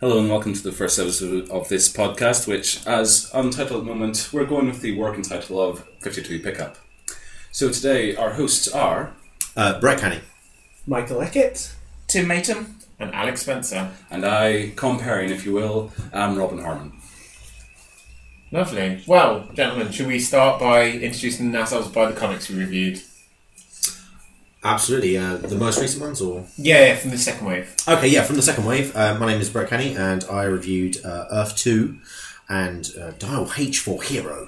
Hello and welcome to the first episode of this podcast, which, as untitled at the moment, we're going with the working title of 52 Pickup. So today our hosts are... Brett Canny, Michael Eckett, Tim Matum, and Alex Spencer. And I, comparing, if you will, am Robin Harmon. Lovely. Well, gentlemen, should we start by introducing ourselves by the comics we reviewed? absolutely. The most recent ones, or Yeah, from the second wave. okay, yeah, from the second wave. My name is Brett Canny, and I reviewed Earth 2 and Dial H for Hero.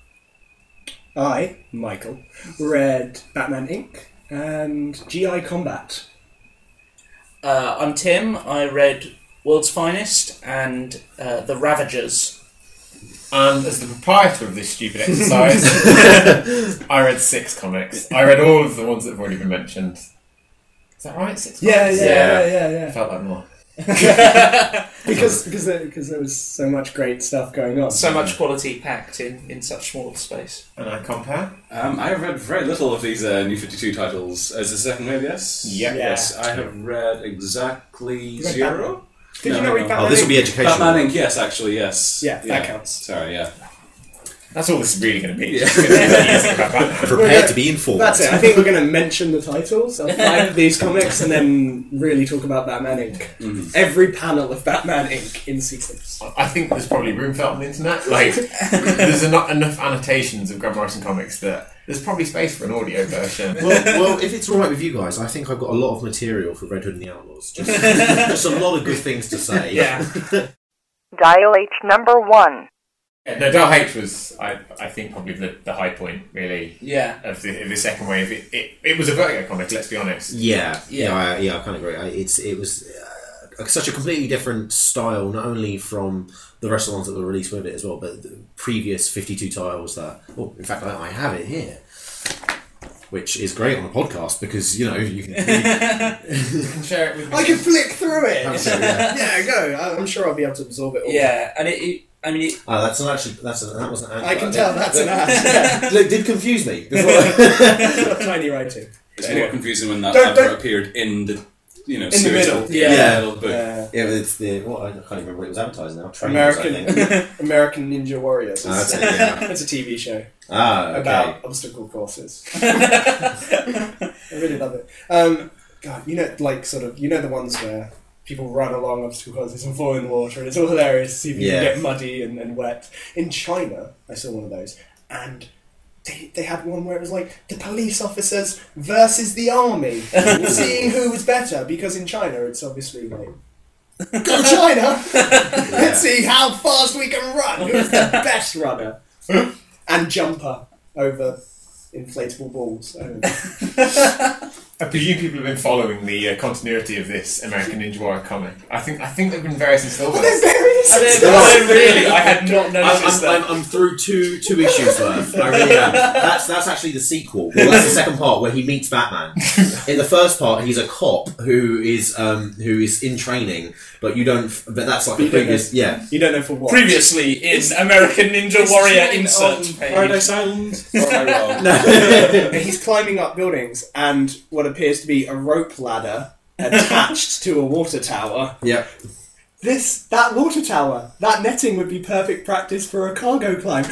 I, Michael, read Batman Inc. and GI Combat. I'm Tim. I read World's Finest and The Ravagers. And as the proprietor of this stupid exercise, I read 6 comics. I read all of the ones that have already been mentioned. Is that right? 6 comics? Yeah. I felt like more. because there was so much great stuff going on. So much quality packed in such small space. And I compare. I have read very little of these New 52 titles. As the second wave, yes? Yep. Yes, I have read exactly You read 0. Did you not read Batman Oh, this will be Inc.? educational. Batman Inc., yes, actually, yes. Yeah, that counts. Sorry, yeah. That's all this is really going to be. Yeah. Just gonna be easy about Batman. Prepared to be informed. That's it. I think we're going to mention the titles of 5 of these comics and then really talk about Batman Inc. Mm-hmm. Every panel of Batman Inc. in sequence. I think there's probably room for that on the internet. Like, there's enough annotations of Grant Morrison comics that there's probably space for an audio version. well, if it's all right with you guys, I think I've got a lot of material for Red Hood and the Outlaws. Just a lot of good things to say. Yeah. Dial H number 1. No, Dial H was, I think, probably the high point, really, Yeah. of the second wave. It was a Vertigo comic, let's be honest. I kind of agree. It was such a completely different style, not only from the rest of the ones that were released with it as well, but the previous 52 titles that... Well, in fact, I have it here, which is great on a podcast because, you can... You can share it with me. I can flick through it! Absolutely, yeah. Yeah, go. I'm sure I'll be able to absorb it all. Yeah, and that wasn't an ad. I can tell that's an ad. It did confuse me. It's got tiny writing. It's more confusing when that Don't- advert appeared in the, the series middle. of- Yeah. the middle of the book. Yeah, but it's the... Well, I can't even remember what it was advertising now. Trainers, I think. American Ninja Warriors. That's it, yeah. It's a TV show Okay. about obstacle courses. I really love it. God, the ones where people run along obstacle courses and fall in the water, and it's all hilarious to see people get muddy and wet. In China, I saw one of those, and they had one where it was like the police officers versus the army, seeing who was better, because in China it's obviously like, go China! Let's see how fast we can run! Who's the best runner? And jumper over inflatable balls. I don't know. I presume people have been following the continuity of this American Ninja Warrior comic. I think they've been various installments. They're various. I had not noticed that. I'm through two issues worth. I really am. That's actually the sequel. Well, that's the second part where he meets Batman. In the first part, he's a cop who is in training, but you don't. But that's like a previous. Yeah. You don't know for what. Previously in American Ninja Warrior insert page. Paradise Island? Or am I wrong? He's climbing up buildings, and what appears to be a rope ladder attached to a water tower. Yeah. That water tower, that netting would be perfect practice for a cargo climb.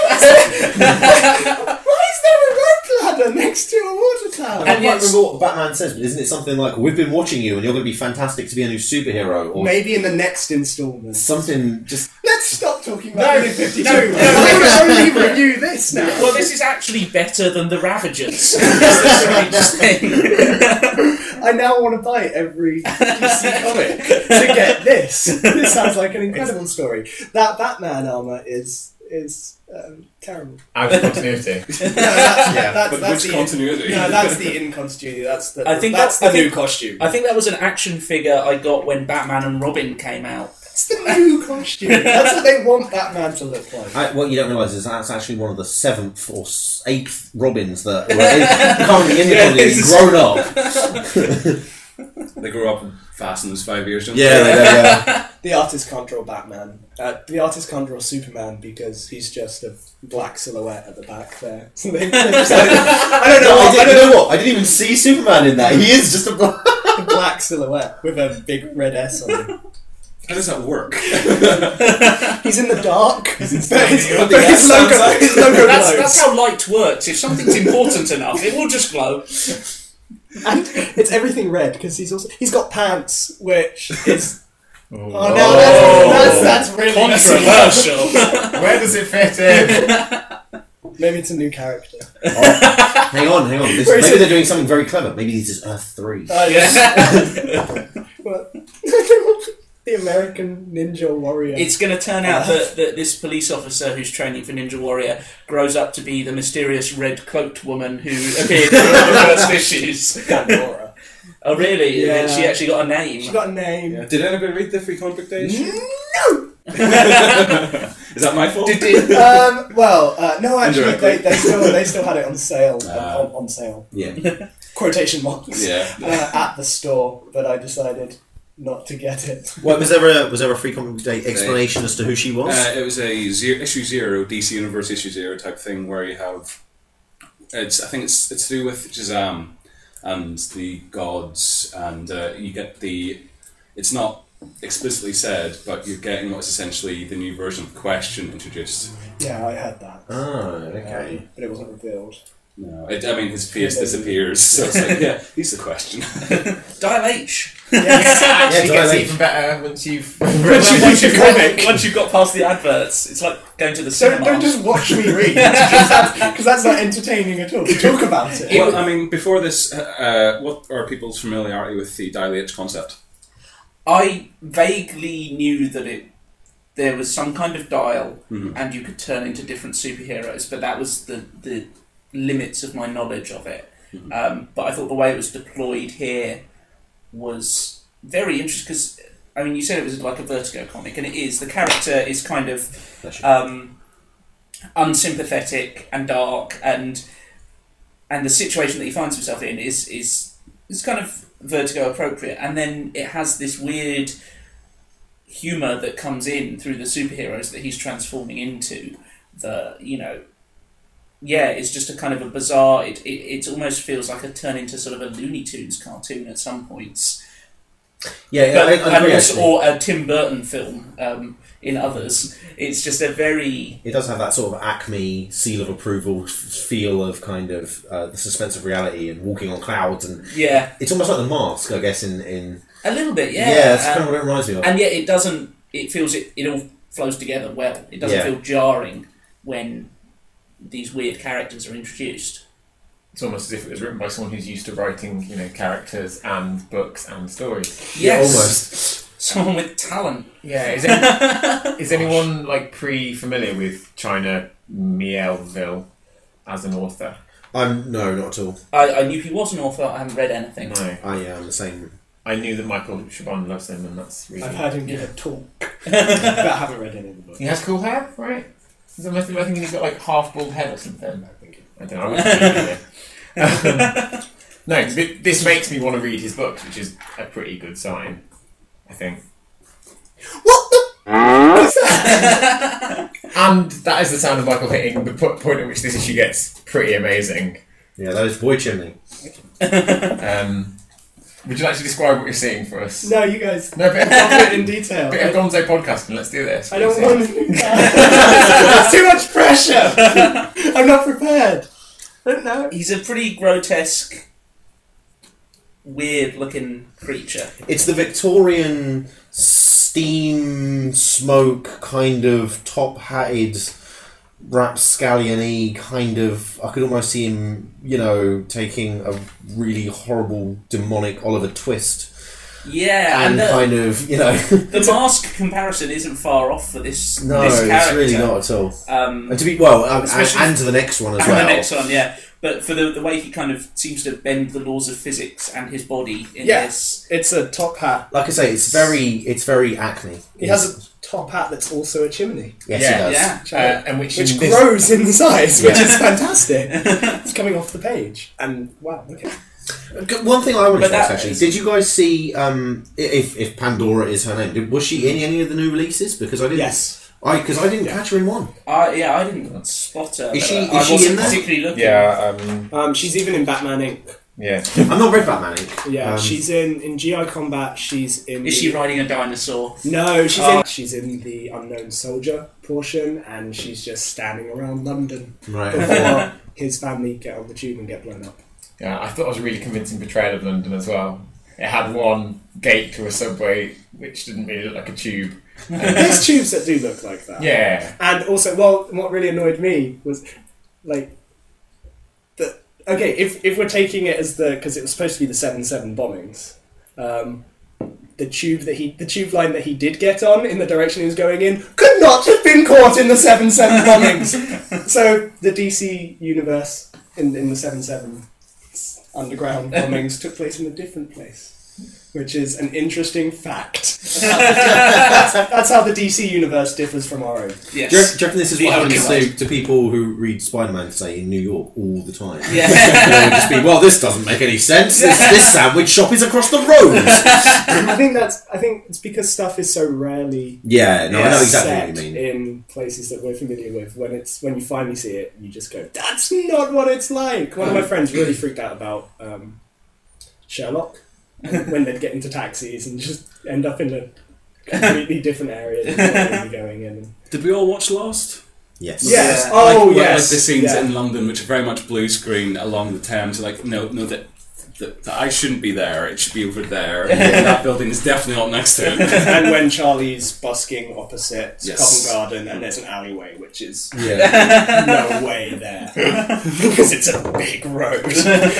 Why is there a rope ladder next to a water tower? I can't remember what Batman says, but isn't it something like, "We've been watching you, and you're going to be fantastic to be a new superhero," or Maybe in the next instalment. something? Just Let's stop talking about New 52. I want to only review this now. Well, this is actually better than The Ravagers. That's the strangest thing. I now want to buy every DC comic to get this. This sounds like an incredible story. That Batman armour is terrible. Out of continuity. But That's which the continuity? No, that's the incontinuity. That's the I new think- costume. I think that was an action figure I got when Batman and Robin came out. It's the new costume. That's what they want Batman to look like. what you don't realise is that's actually one of the 7th or 8th Robins that were currently in the comic, grown up. They grew up fast in those 5 years, don't Yeah. The artist can't draw Batman. The artist can't draw Superman because he's just a black silhouette at the back there. So they just like, I don't know. You know what? I didn't even see Superman in that. He is just a black. A black silhouette with a big red S on him. How does that work? He's in the dark. But his on logo, the outside. his logo That's glows. how light works. If something's important enough, it will just glow. And it's everything red because he's got pants, which is Oh, no, that's really Controversial. Where does it fit in? Maybe it's a new character. Hang on. Where is Maybe it? they're doing something very clever. Maybe this is Earth 3. What? The American Ninja Warrior. It's going to turn out that this police officer who's training for Ninja Warrior grows up to be the mysterious red-cloaked woman who appeared in the first issues. Pandora. Oh, really? Yeah. She actually got a name. She got a name. Yeah. Did anybody read the Free Comic Book Day issue? No. Is that my fault? No, actually, Indirectly. they still had it on sale. Ah. On sale. Yeah. Quotation marks. Yeah. At the store, but I decided not to get it. Well, was there a Free Comic Book Day explanation as to who she was? It was a issue 0, DC Universe issue 0 type thing where you have. I think it's to do with Shazam and the gods, and you get the. It's not explicitly said, but you're getting what's essentially the new version of Question introduced. Yeah, I heard that. Oh, okay. But it wasn't revealed. No, his face disappears, so it's like, yeah, he's the Question. Dial H. Yes. Actually Yeah, gets totally. even better once you've Once you've got past the adverts, it's like going to the cinema. Don't just watch me read, because that's not entertaining at all. Talk about it. Well, before this, what are people's familiarity with the Dial H concept? I vaguely knew that there was some kind of dial, and you could turn into different superheroes, but that was the limits of my knowledge of it. But I thought the way it was deployed here was very interesting because, you said it was like a Vertigo comic, and it is. The character is kind of unsympathetic and dark, and the situation that he finds himself in is kind of Vertigo appropriate, and then it has this weird humour that comes in through the superheroes that he's transforming into. It's just a kind of a bizarre. It almost feels like a turn into sort of a Looney Tunes cartoon at some points. Yeah, But, I agree, actually. or a Tim Burton film in others. It's just a very. It does have that sort of Acme seal of approval feel of kind of the suspense of reality and walking on clouds, and Yeah, it's almost like The Mask, I guess. In a little bit. Yeah, that's kind of what it reminds me of. and yet it doesn't. It feels it all flows together well. It doesn't Yeah. feel jarring when these weird characters are introduced. It's almost as if it was written by someone who's used to writing, characters and books and stories. Yeah, Yes, almost. someone with talent. Yeah, is anyone pre-familiar with China Miéville as an author? No, not at all. I knew he was an author. I haven't read anything. No. I am the same. I knew that Michael Chabon loves him, and that's really. I've heard him give a talk, but I haven't read any of the books. He has cool hair, right? I think he's got half bald head or something. I don't know. I wouldn't read it. No, this makes me want to read his books, which is a pretty good sign, I think. What the? And that is the sound of Michael hitting the point at which this issue gets pretty amazing. Yeah, that is Boy Chimney. Would you like to describe what you're seeing for us? No, you guys. No, bit It in detail. of Gonzo podcasting. Let's do this. I don't want to do that. It's too much pressure. I'm not prepared. I don't know. He's a pretty grotesque, weird-looking creature. It's the Victorian steam smoke kind of top-hatted rapscallion-y kind of. I could almost see him, taking a really horrible demonic Oliver Twist Yeah, and kind of, the Mask comparison isn't far off for this. No, this character. it's really not at all. And And to be especially- and to the next one as and well. the next one, yeah. But for the way he kind of seems to bend the laws of physics and his body in Yes, it's a top hat. Like I say, it's very Acme. He has a top hat that's also a chimney, Yes, Yeah, he does. yeah. And which which in this- grows in size, which Yeah. is fantastic. It's coming off the page, and wow, look at One thing I wanted But to ask that actually, is- did you guys see if Pandora is her name? Was she in any of the new releases? Because I didn't. yes. Because I didn't catch her in one. I didn't spot her. Is she- but is I she wasn't in there? particularly looking. Yeah, She's even in Batman Inc. Yeah. I've not read Batman Inc. Yeah, she's in GI Combat. She's in. Is she riding a dinosaur? No, she's in the Unknown Soldier portion, and she's just standing around London Right. before his family get on the tube and get blown up. Yeah, I thought it was a really convincing portrayal of London as well. It had one gate to a subway which didn't really look like a tube. There's tubes that do look like that. Yeah. And also, well, what really annoyed me was, like, okay, if we're taking it as because it was supposed to be the 7/7 bombings, the tube line that he did get on in the direction he was going in could not have been caught in the 7/7 bombings. So the DC universe in the 7/7 underground bombings took place in a different place. Which is an interesting fact. That's how the DC universe differs from our own. Yes. Do you reckon this is The what happens argument. to people who read Spider-Man, say, in New York all the time? Yeah. They would just be, well, this doesn't make any sense. This sandwich shop is across the road. I think it's because stuff is so rarely Yeah, no, I know exactly set what you mean. in places that we're familiar with. When you finally see it, you just go, "That's not what it's like." One of my friends really freaked out about Sherlock when they'd get into taxis and just end up in a completely different area than they'd be going in. Did we all watch Lost? Yes. Yes. Yeah. Oh, like, yes. Like the scenes Yeah. in London, which are very much blue screen along the Thames. Like, no, that I shouldn't be there. It should be over there. And that building is definitely not next to it. And when Charlie's busking opposite Yes. Covent Garden and there's an alleyway, which is Yeah. no way there. Because it's a big road.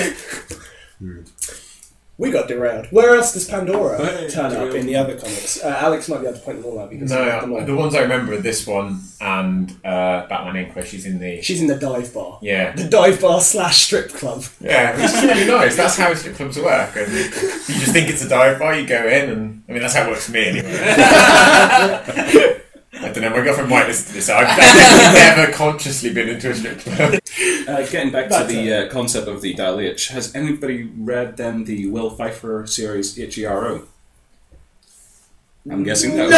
We got derailed. Where else does Pandora turn up in the other comics? Alex might be able to point them all out because No, the ones I remember are this one and Batman Inc. where she's in the... she's in the dive bar. Yeah. The dive bar / strip club. Yeah, which is really nice. That's how strip clubs work. And you just think it's a dive bar, you go in, and I mean, that's how it works for me anyway. I don't know, my girlfriend might listen to this. I've never consciously been into a strip club. Getting back to the concept of the Dial H, has anybody read then the Will Pfeiffer series HERO? I'm guessing no.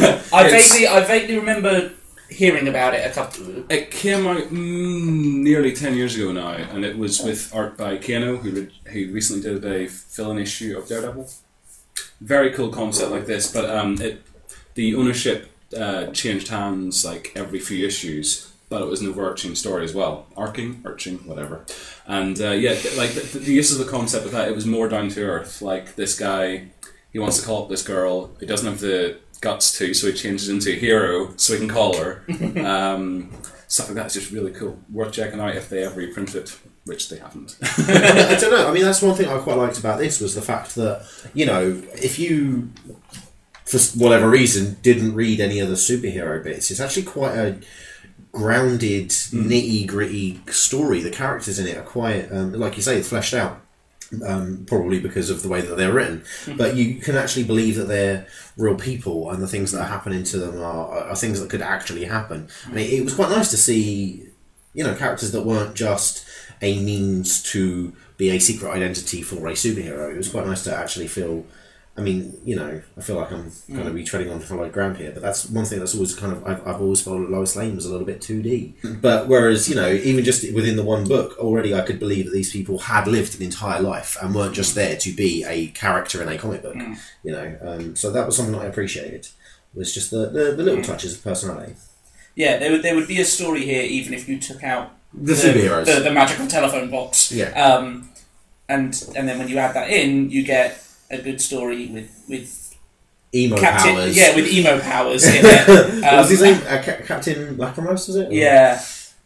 I vaguely remember hearing about it a couple. It came out nearly 10 years ago now, and it was with art by Kano, who recently did a fill-in issue of Daredevil. Very cool concept like this, but the ownership changed hands like every few issues, but it was an overarching story as well. Arching, whatever. And like the use of the concept of that, it was more down to earth. Like this guy, he wants to call up this girl, he doesn't have the guts to, so he changes into a hero so he can call her. Stuff like that is just really cool. Worth checking out if they ever reprint it, which they haven't. I don't know. I mean, that's one thing I quite liked about this was the fact that, you know, if you, for whatever reason, didn't read any of the superhero bits, it's actually quite a grounded, nitty-gritty story. The characters in it are quite, like you say, it's fleshed out. Probably because of the way that they're written, but you can actually believe that they're real people and the things that are happening to them are things that could actually happen. I mean, it was quite nice to see, you know, characters that weren't just a means to be a secret identity for a superhero. It was quite nice to actually feel, I mean, you know, I feel like I'm going to be treading on hallowed ground here, but that's one thing that's always kind of, I've always felt that Lois Lane was a little bit 2D. But whereas, you know, even just within the one book, already I could believe that these people had lived an entire life and weren't just there to be a character in a comic book, you know. So that was something that I appreciated, was just the little touches of personality. Yeah, there would be a story here even if you took out The superheroes. the magical telephone box. Yeah. And then when you add that in, you get a good story with Emo Captain, powers. yeah, with emo powers in it. What was his name? Captain Lacrimose, was it? Yeah,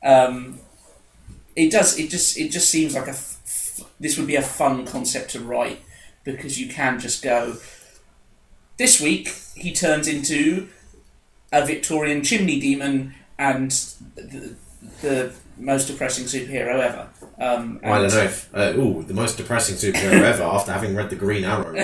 it does. It just seems like this would be a fun concept to write because you can just go. This week he turns into a Victorian chimney demon and the most depressing superhero ever. I don't know if... the most depressing superhero ever after having read the Green Arrow.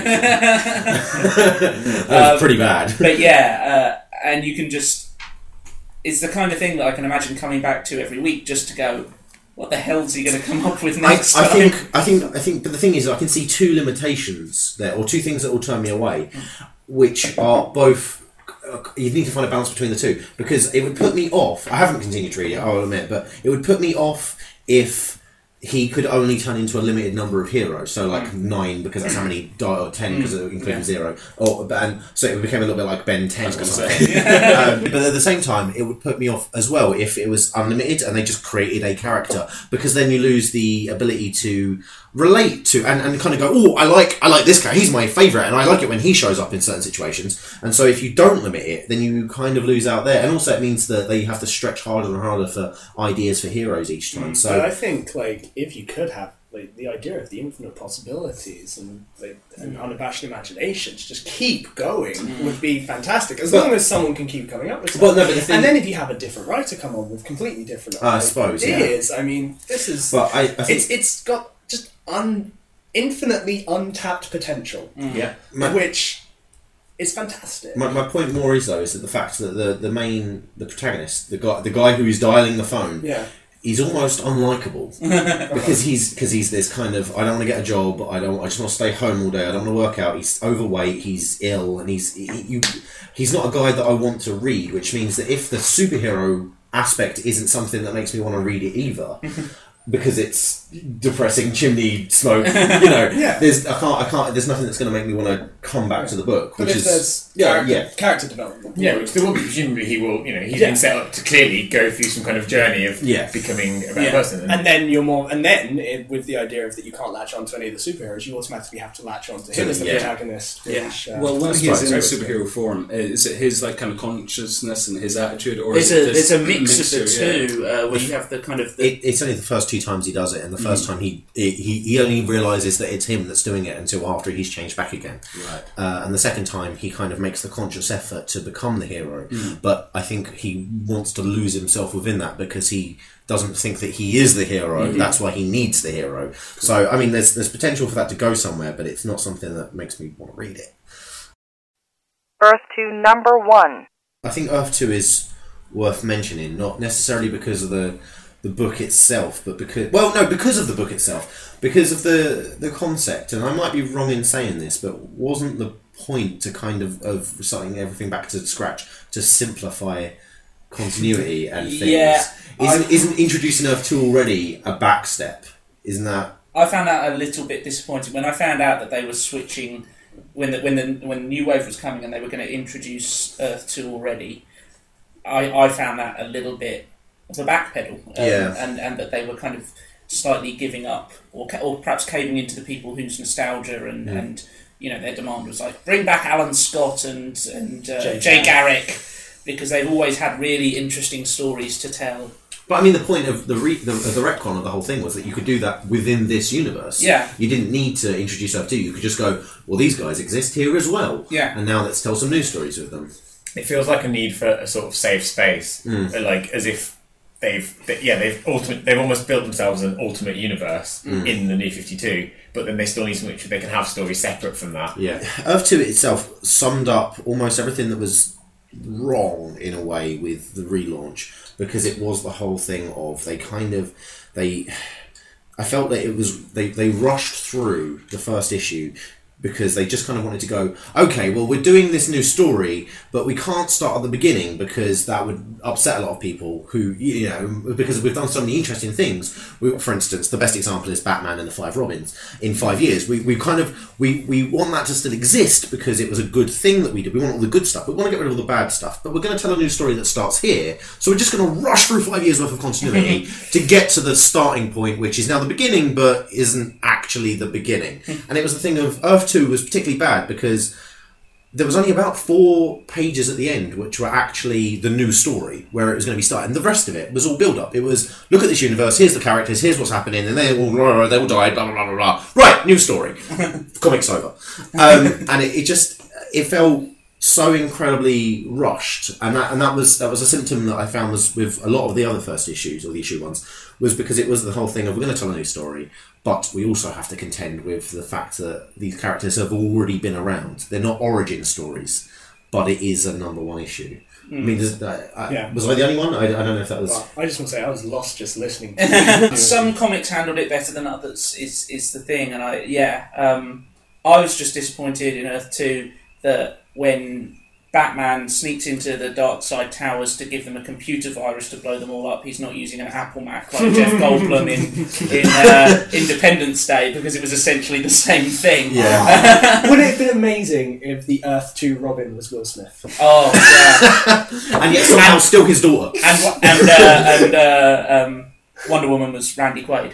That was pretty bad. But yeah, and you can just... It's the kind of thing that I can imagine coming back to every week just to go, what the hell's he going to come up with next I time? think, but the thing is, I can see two limitations there, or two things that will turn me away, which are both... You need to find a balance between the two, because it would put me off... I haven't continued to read it, I'll admit, but it would put me off if he could only turn into a limited number of heroes, so like 9 because that's how many die, or 10 because including 0, and so it became a little bit like Ben 10 or something. But at the same time, it would put me off as well if it was unlimited and they just created a character, because then you lose the ability to relate to and kind of go, oh, I like this guy, he's my favourite, and I like it when he shows up in certain situations. And so if you don't limit it, then you kind of lose out there, and also it means that they have to stretch harder and harder for ideas for heroes each time. So but I think if you could have the idea of the infinite possibilities and an unabashed imagination to just keep going would be fantastic, as long as someone can keep coming up with something. And then if you have a different writer come on with completely different ideas, I mean, this is... But I think it's got just infinitely untapped potential, which is fantastic. My point more is though is that the fact that the protagonist, the guy who is dialing the phone, he's almost unlikable because he's this kind of, I don't want to get a job, I just want to stay home all day, I don't want to work out, he's overweight, he's ill, and he's not a guy that I want to read, which means that if the superhero aspect isn't something that makes me want to read it either, because it's depressing chimney smoke, there's nothing that's going to make me want to come back to the book, but which is character development. Yeah, which there will be, presumably he will, he's been set up to clearly go through some kind of journey of becoming a better person. And then with the idea of that you can't latch on to any of the superheroes, you automatically have to latch on to him as the protagonist. Which, well, when he's in superhero form, is it his kind of consciousness and his attitude, or there's a mix of the two, where you have the kind of... It's only the first 2 times he does it, and the first time he only realises that it's him that's doing it until after he's changed back again. Right. And the second time he kind of makes the conscious effort to become the hero, but I think he wants to lose himself within that because he doesn't think that he is the hero. That's why he needs the hero. So I mean, there's potential for that to go somewhere, but it's not something that makes me want to read it. Earth 2 number 1. I think Earth 2 is worth mentioning, not necessarily because of the book itself, but because of the book itself, because of the concept. And I might be wrong in saying this, but wasn't the point to kind of starting everything back to scratch to simplify continuity and things? Yeah, isn't introducing Earth 2 already a back step? Isn't that? I found that a little bit disappointing when I found out that they were switching when New Wave was coming and they were going to introduce Earth 2 already. I found that a little bit of a backpedal, and that they were kind of slightly giving up, or perhaps caving into the people whose nostalgia and their demand was like, bring back Alan Scott and Jay Garrick, because they've always had really interesting stories to tell. But I mean, the point of the retcon of the whole thing was that you could do that within this universe. Yeah. You didn't need to introduce Earth 2. You could just go, well, these guys exist here as well. Yeah. And now let's tell some news stories with them. It feels like a need for a sort of safe space, like as if they've almost built themselves an ultimate universe in the New 52, but then they still need something they can have stories separate from that. Yeah, Earth 2 itself summed up almost everything that was wrong in a way with the relaunch, because it was the whole thing of I felt that it was they rushed through the first issue because they just kind of wanted to go, okay, well, we're doing this new story, but we can't start at the beginning because that would upset a lot of people who, because we've done so many interesting things. For instance, the best example is Batman and the 5 Robins. In 5 years, we want that to still exist because it was a good thing that we did. We want all the good stuff. We want to get rid of all the bad stuff, but we're going to tell a new story that starts here. So we're just going to rush through 5 years worth of continuity to get to the starting point, which is now the beginning, but isn't actually the beginning. And it was the thing of Earth 2 was particularly bad because there was only about 4 pages at the end which were actually the new story where it was going to be started, and the rest of it was all build up. It was, look at this universe, here's the characters, here's what's happening, and they all died, blah blah blah blah blah. Right, new story. Comic's over. And it felt so incredibly rushed, and that was a symptom that I found was with a lot of the other first issues, or the issue ones, was because it was the whole thing of, we're going to tell a new story, but we also have to contend with the fact that these characters have already been around. They're not origin stories, but it is a number 1 issue. I mean, was I the only one? I don't know if that was... Well, I just want to say, I was lost just listening. Some comics handled it better than others, is the thing, and I was just disappointed in Earth 2 that when Batman sneaks into the Darkseid Towers to give them a computer virus to blow them all up. He's not using an Apple Mac like Jeff Goldblum in Independence Day, because it was essentially the same thing. Yeah. Would it have been amazing if the Earth 2 Robin was Will Smith? Oh, yeah. And yet somehow still his daughter. And Wonder Woman was Randy Quaid.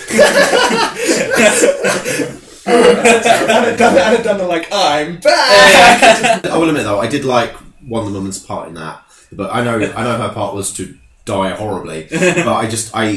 and it done the like, I'm back! I will admit though, I did like Wonder Woman's part in that, but I know her part was to die horribly. But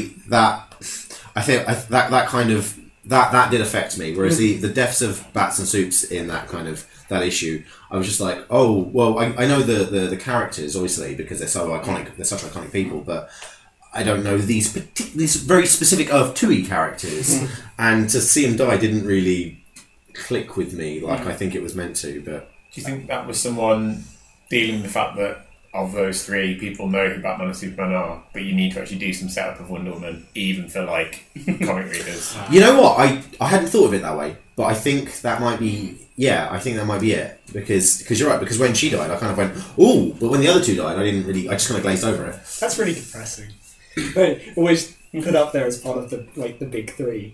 that did affect me. Whereas the deaths of Bats and Supes in that issue, I was just like, oh well, I know the characters obviously because they're so iconic, they're such iconic people, but I don't know these very specific Earth 2-y characters, and to see them die didn't really click with me like I think it was meant to. But do you think that was someone dealing with the fact that of those three, people know who Batman and Superman are, but you need to actually do some setup of Wonder Woman, even for like comic readers? You know what? I hadn't thought of it that way, but I think that might be. Yeah, I think that might be it because you're right. Because when she died, I kind of went, "Ooh," but when the other two died, I just kind of glazed over it. That's really depressing. Always put up there as part of the big three,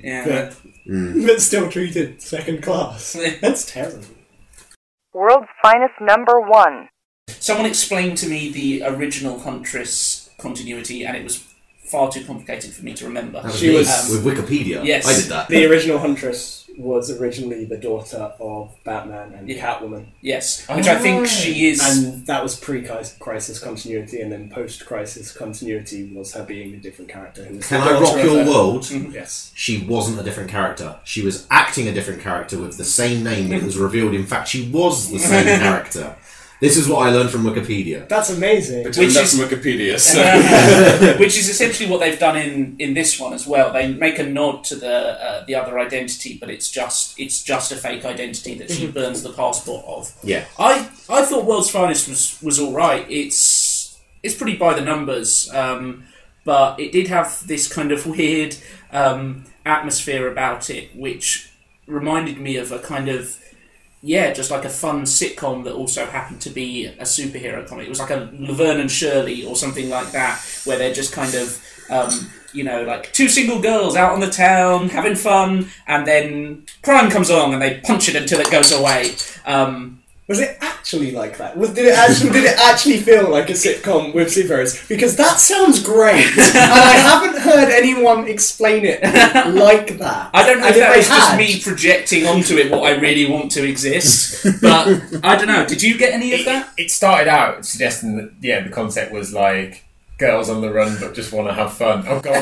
but still treated second class. That's terrible. World's Finest number 1. Someone explained to me the original Huntress continuity, and it was far too complicated for me to remember. That was She me was- with Wikipedia. Yes. I did that. The original Huntress was originally the daughter of Batman and Catwoman, Yes, which I think she is. and that was pre-Crisis continuity, and then post-Crisis continuity was her being a different character. Who was Can the I daughter rock of your her- world? Yes. She wasn't a different character. She was acting a different character with the same name that was revealed. In fact, she was the same character. This is what I learned from Wikipedia. That's amazing. Which Which is is- from Wikipedia. So. Which is essentially what they've done in this one as well. They make a nod to the other identity, but it's just a fake identity that she burns the passport of. Yeah. I thought World's Finest was all right. It's pretty by the numbers, but it did have this kind of weird atmosphere about it, which reminded me of a kind of just like a fun sitcom that also happened to be a superhero comic. It was like a Laverne and Shirley or something like that, where they're just kind of, like two single girls out on the town having fun, and then crime comes along and they punch it until it goes away. Was it actually like that? Did it actually feel like a sitcom with superheroes? Because that sounds great, and I haven't heard anyone explain it like that. I don't know if And that they was just had- me projecting onto it what I really want to exist, but I don't know. Did you get any of that? It started out suggesting that the concept was like girls on the run but just want to have fun. Oh god,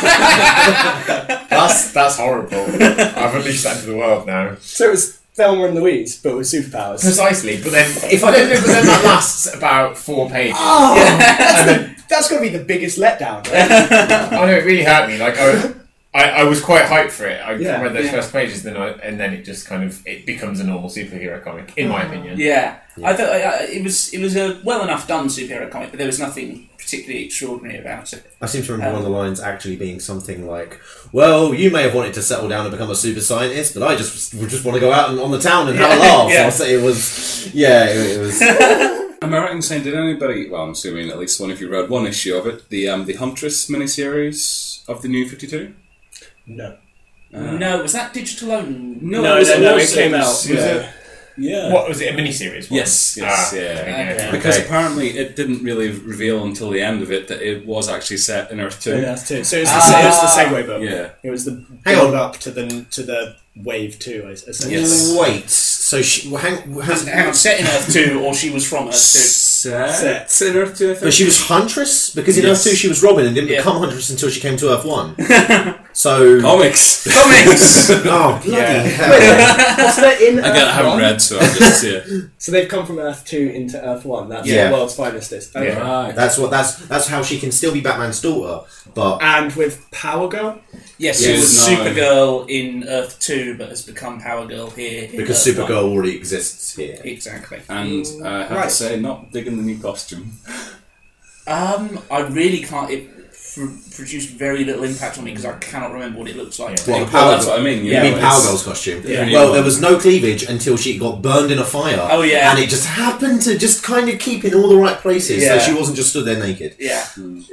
that's horrible. I've unleashed that into the world now. So it was Thelma and Louise, but with superpowers. Precisely, but then that lasts about 4 pages. Oh, that's got to be the biggest letdown, right? I know, it really hurt me. Like I was quite hyped for it. I Yeah. read those first pages, and then it just kind of becomes a normal superhero comic, in my opinion. Yeah. I thought it was a well enough done superhero comic, but there was nothing particularly extraordinary about it. I seem to remember one of the lines actually being something like, "Well, you may have wanted to settle down and become a super scientist, but I just want to go out on the town and have a laugh." Yeah. I'll say it was. It was. Am I right in saying, did anybody, well, I'm assuming at least one of you read one issue of it, the Huntress miniseries of the New 52? No. No, was that digital only? No, it came out. Yeah. What was it? A miniseries? Yes, yeah. Okay. Because apparently it didn't really reveal until the end of it that it was actually set in Earth 2. Yeah, that's too. So it was the Segway book. Yeah. It was the Hang on. build up to the Wave 2, essentially. Yes. Wait. So Hang on, set in Earth 2, or she was from Earth Set in Earth 2, I think. But she was Huntress because in Yes. Earth 2 she was Robin and didn't Yeah. become Huntress until she came to Earth 1. So. Comics! 2. Comics! Oh bloody Yeah. hell! So they're in I Earth haven't 1? read, so I'm just, So they've come from Earth 2 into Earth 1. That's Yeah. what World's Finest is. Okay. Yeah. Right. That's how she can still be Batman's daughter, but And with Power Girl? Yes, she Yes, was no. Supergirl in Earth 2, but has become Power Girl here. in because Earth Supergirl already exists here. 1. Exactly. And I have Right. to say, not digging the new costume. I really can't. produced very little impact on me because I cannot remember what it looks like. What, Well, that's what I mean. You mean Power Girl's costume? Yeah. Well, there was no cleavage until she got burned in a fire. Oh, yeah. And it just happened to just kind of keep in all the right places, Yeah. so she wasn't just stood there naked. Yeah.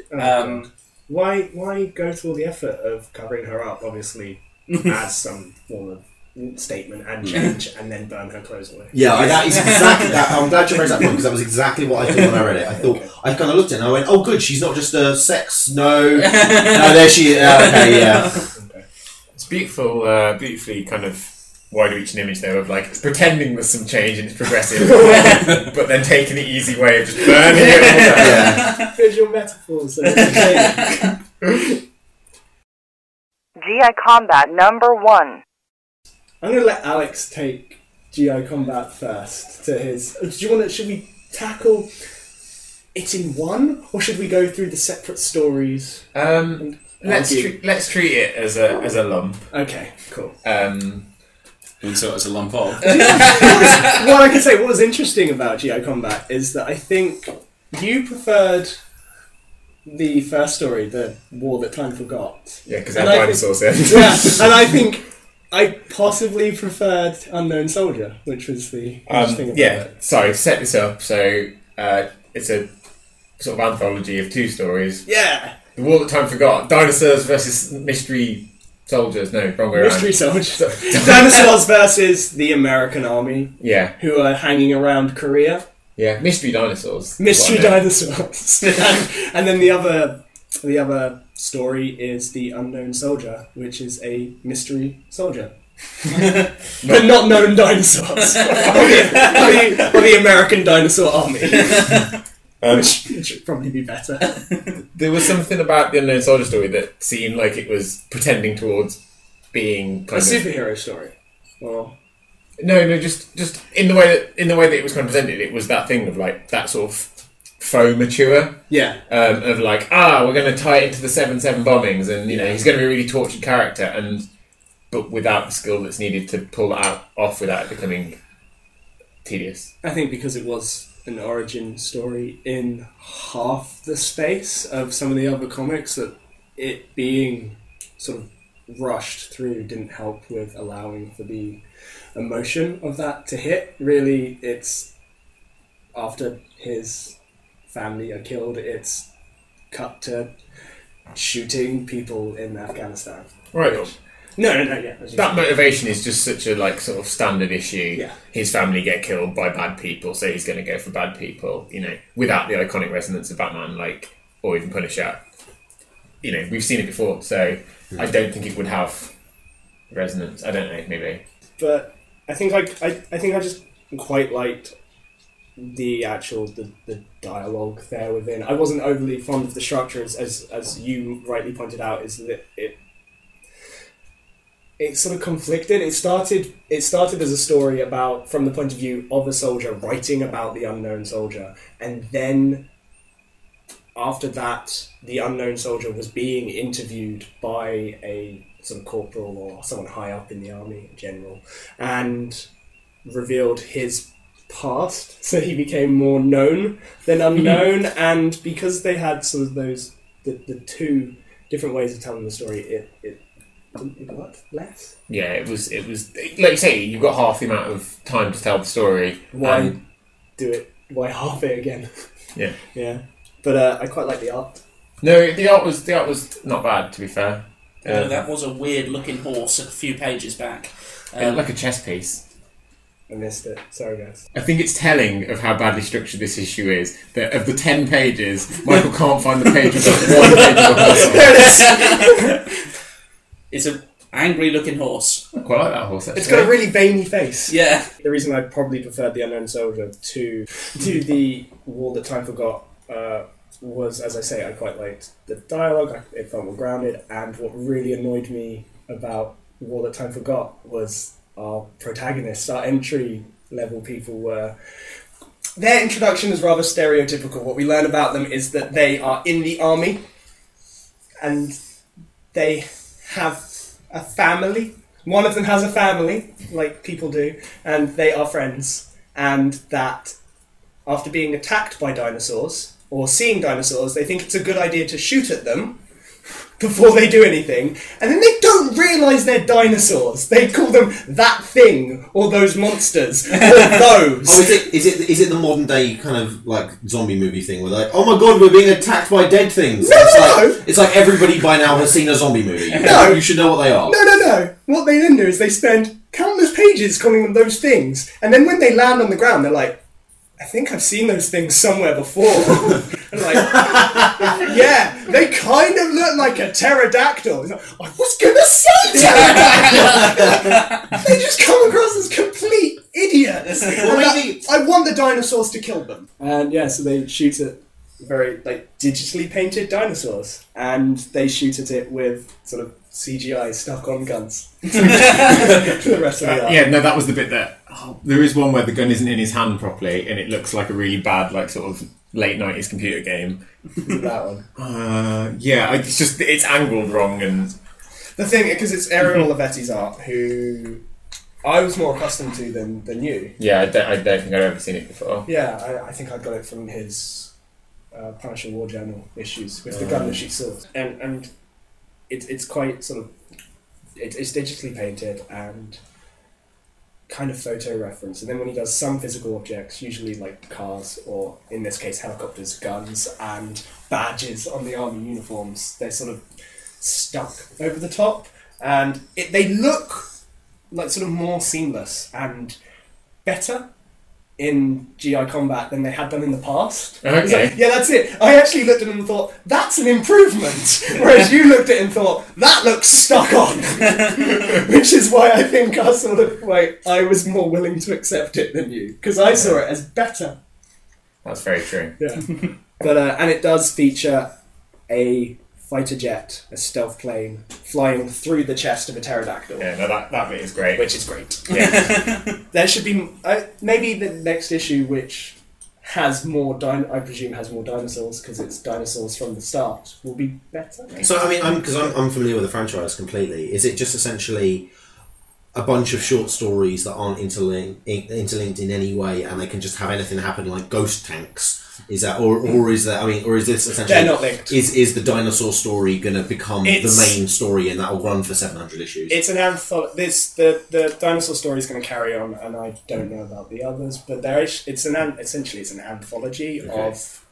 Why go to all the effort of covering her up? Obviously, as some form of statement and change, and then burn her clothes away. Yeah, that is exactly that. I'm glad you raised that point because that was exactly what I thought when I read it. I thought I kind of looked at it and I went, "Oh, good, she's not just a sex." No, no, there she. Okay, yeah. It's beautiful, beautifully kind of wide reaching image there of like it's pretending there's some change and it's progressive, but then taking the easy way of just burning it all down. Yeah. Visual metaphors. GI Combat number 1. I'm going to let Alex take GI Combat first to his. Do you want to? Should we tackle it in one, or should we go through the separate stories? Let's treat it as a lump. Okay, cool. And so it's a lump of. What I can say, what was interesting about GI Combat is that I think you preferred the first story, the War That Time Forgot. Yeah, because And that I dinosaur said. Yeah, and I think I possibly preferred Unknown Soldier, which was the interesting about it. Sorry, set this up. So it's a sort of anthology of two stories. Yeah, The War That Time Forgot. Dinosaurs versus mystery soldiers. No, wrong way around. Mystery Soldier. Dinosaurs versus the American army, Yeah, who are hanging around Korea. yeah. Mystery dinosaurs. Mystery What I know. dinosaurs. and then the other story is The Unknown Soldier, which is a mystery soldier. But not known dinosaurs. or the American dinosaur army. Which would probably be better. There was something about the Unknown Soldier story that seemed like it was pretending towards being A kind of superhero story. Well, no, just in the way that it was kind of presented, it was that thing of like that sort of faux mature yeah. of like we're going to tie it into the 7/7 bombings, and you know he's going to be a really tortured character, but without the skill that's needed to pull that off without it becoming tedious. I think because it was an origin story in half the space of some of the other comics, that it being sort of rushed through didn't help with allowing for the emotion of that to hit. Really, it's after his family are killed, it's cut to shooting people in Afghanistan. Right. No, yeah. That motivation is just such a like sort of standard issue. Yeah. His family get killed by bad people, so he's going to go for bad people. You know, without the iconic resonance of Batman, like or even Punisher. You know, we've seen it before, so I don't think it would have resonance. I don't know, maybe. But I think I just quite liked the actual the dialogue there within. I wasn't overly fond of the structure, as you rightly pointed out, is that it sort of conflicted. It started as a story about, from the point of view of a soldier writing about the unknown soldier, and then after that, the unknown soldier was being interviewed by a sort of corporal or someone high up in the army, a general, and revealed his past, so he became more known than unknown. And because they had sort of those the two different ways of telling the story, it worked less. Yeah, it was like you say, you've got half the amount of time to tell the story. Why do it? Why half it again? Yeah. Yeah. But I quite like the art. No, the art was not bad, to be fair. That was a weird looking horse a few pages back. It looked like a chess piece. I missed it. Sorry, guys. I think it's telling of how badly structured this issue is that of the 10 pages, Michael can't find the page with one page of a horse. There it is. It's an angry looking horse. I quite like that horse, actually. It's got a really veiny face. Yeah. The reason I probably preferred the Unknown Soldier to the War That Time Forgot was, as I say, I quite liked the dialogue. It felt more grounded, and what really annoyed me about War That Time Forgot was our protagonists, our entry level people were. Their introduction is rather stereotypical. What we learn about them is that they are in the army, and they have a family. One of them has a family, like people do, and they are friends. And that after being attacked by dinosaurs, or seeing dinosaurs, they think it's a good idea to shoot at them before they do anything, and then they don't realise they're dinosaurs. They call them that thing, or those monsters, or those. Oh, is it the modern day kind of like zombie movie thing where like, oh my god, we're being attacked by dead things? No. It's like everybody by now has seen a zombie movie. No. You should know what they are. No. What they then do is they spend countless pages calling them those things, and then when they land on the ground, they're like, I think I've seen those things somewhere before. And like, yeah, they kind of look like a pterodactyl. Like, I was going to say pterodactyl! They just come across as complete idiots. I want the dinosaurs to kill them. And yeah, so they shoot at very digitally painted dinosaurs, and they shoot at it with sort of CGI stuck on guns. For the rest of the art. Yeah, no, that was the bit that there is one where the gun isn't in his hand properly, and it looks like a really bad, sort of late 90s computer game. That one. Yeah, it's angled wrong, and the thing, because it's Ariel Olivetti's art, who I was more accustomed to than you. Yeah, I don't think I've ever seen it before. Yeah, I think I got it from his Punisher War Journal issues with the gun that she saw, and it's quite sort of it's digitally painted and kind of photo reference, and then when he does some physical objects, usually like cars or in this case helicopters, guns and badges on the army uniforms, they're sort of stuck over the top, and they look like sort of more seamless and better in GI Combat than they had done in the past. Okay. Like, yeah, that's it. I actually looked at it and thought, that's an improvement. Whereas you looked at it and thought, that looks stuck on. Which is why I think I was more willing to accept it than you. Because I saw it as better. That's very true. Yeah. But and it does feature a fighter jet, a stealth plane, flying through the chest of a pterodactyl. Yeah, no, that bit is great. Which is great. Yeah. There should be maybe the next issue, which has more, I presume, has more dinosaurs because it's dinosaurs from the start, will be better. So I mean, I'm familiar with the franchise completely. Is it just essentially a bunch of short stories that aren't interlinked in any way, and they can just have anything happen, like ghost tanks? Is that, or is that? I mean, or is this essentially? They're not linked. Is the dinosaur story going to become the main story, and that will run for 700 issues? It's an anthology. The dinosaur story is going to carry on, and I don't know about the others, but essentially it's an anthology of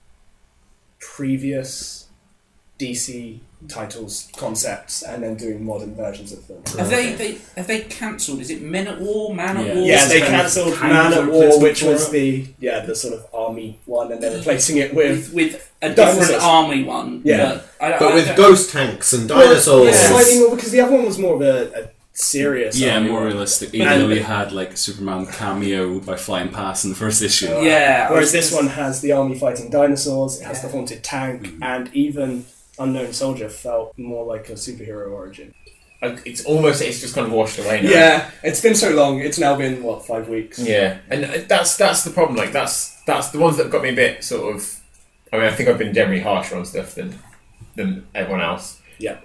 previous DC titles, concepts, and then doing modern versions of them. Have they cancelled? Is it Men at War, Man at War? Yeah, they cancelled Man at War, which was the sort of army one, and they're replacing it with a dinosaurs. different army one. Yeah, but with ghost tanks and dinosaurs. Yeah, slightly more, because the other one was more of a serious. Yeah, army more one. realistic. Even though you had like a Superman cameo by flying past in the first issue. Yeah. Whereas this one has the army fighting dinosaurs. It has the haunted tank, and even Unknown Soldier felt more like a superhero origin. It's just kind of washed away now. Yeah, it's been so long. It's now been 5 weeks. Yeah, and that's the problem. Like that's the ones that got me a bit sort of. I mean, I think I've been generally harsher on stuff than everyone else. Yeah.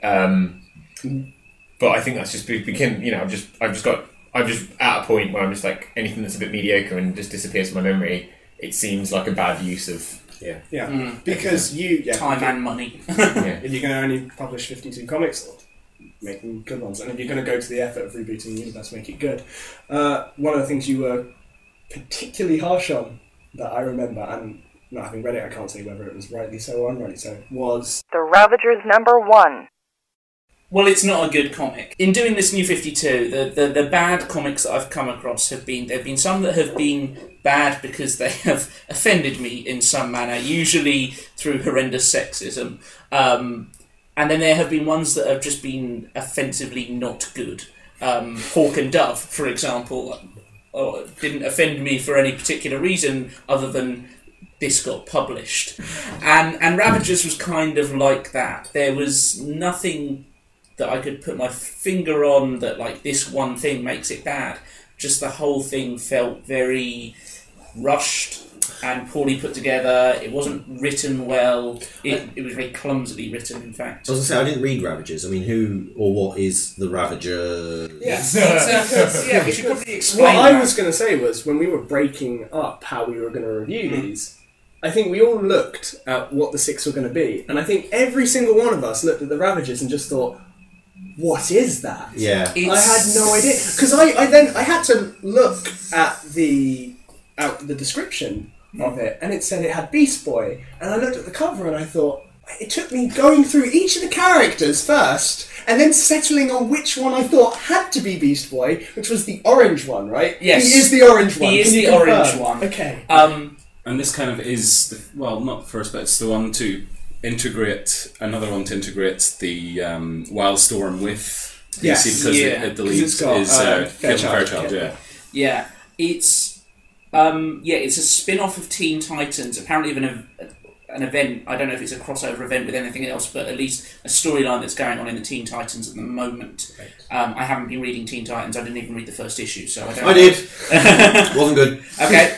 But I think that's just became. I'm just at a point where I'm just like anything that's a bit mediocre and just disappears from my memory. It seems like a bad use of. Yeah. Because time and money. If you're going to only publish 52 comics, make them good ones. And if you're going to go to the effort of rebooting the universe, make it good. One of the things you were particularly harsh on that I remember, and not having read it, I can't say whether it was rightly so or unrightly so, was The Ravagers #1. Well, it's not a good comic. In doing this New 52, the bad comics that I've come across there have been some that have been bad because they have offended me in some manner, usually through horrendous sexism. And then there have been ones that have just been offensively not good. Hawk and Dove, for example, didn't offend me for any particular reason other than this got published. And Ravagers was kind of like that. There was nothing that I could put my finger on that, like, this one thing makes it bad. Just the whole thing felt very rushed and poorly put together. It wasn't written well. It was very clumsily written, in fact. I was going to say, I didn't read Ravagers. I mean, who or what is the Ravager? We should probably explain what I that. was going to say was, when we were breaking up how we were going to review these, I think we all looked at what the 6 were going to be, and I think every single one of us looked at the Ravagers and just thought, what is that? Yeah. I had no idea, because I had to look at the description of it, and it said it had Beast Boy, and I looked at the cover and I thought, it took me going through each of the characters first, and then settling on which one I thought had to be Beast Boy, which was the orange one, right? Yes. He is the orange one. He is Can you the orange confirm? one. Okay. And this kind of is, not the first, but it's the one to integrate, another one to integrate the Wildstorm with DC, Yes. because Yeah. it deletes got, is Fairchild, yeah. Yeah, it's a spin-off of Teen Titans. Apparently, an event. I don't know if it's a crossover event with anything else, but at least a storyline that's going on in the Teen Titans at the moment. Right. I haven't been reading Teen Titans. I didn't even read the first issue, so I don't. I did. Wasn't good. Okay.